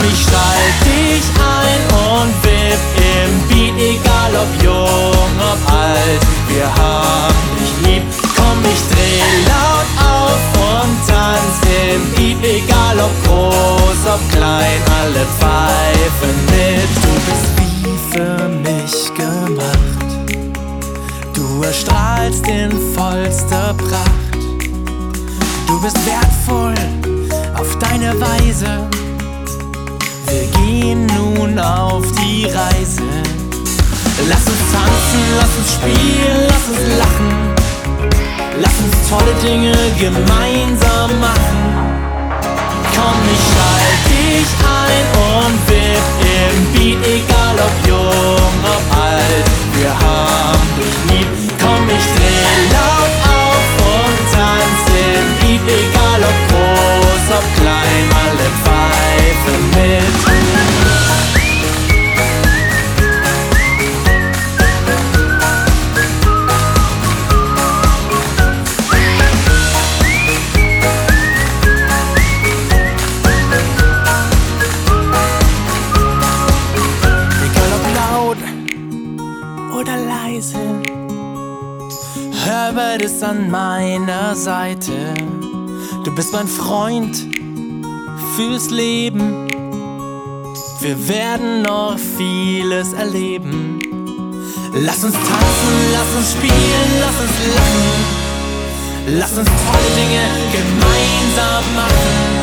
ich schalt dich ein und wipp im Beat, egal ob jung, ob alt, wir haben dich lieb. Komm, ich dreh laut auf und tanz im Beat, egal ob groß, ob klein, alle pfeifen mit. Du bist wie für mich gemacht, du erstrahlst in vollster Pracht. Du bist wertvoll auf deine Weise, wir gehen nun auf die Reise. Lass uns tanzen, lass uns spielen, lass uns lachen, lass uns tolle Dinge gemeinsam machen. Komm, ich schalt dich ein und wipp im Beat, egal ob jung, ob alt, wir haben dich lieb. Komm, ich dreh laut auf und tanz im Beat, egal ob groß, ob klein, alle pfeifen mit. Oder leise, Herbert ist an meiner Seite. Du bist mein Freund fürs Leben. Wir werden noch vieles erleben. Lass uns tanzen, lass uns spielen, lass uns lachen, lass uns tolle Dinge gemeinsam machen.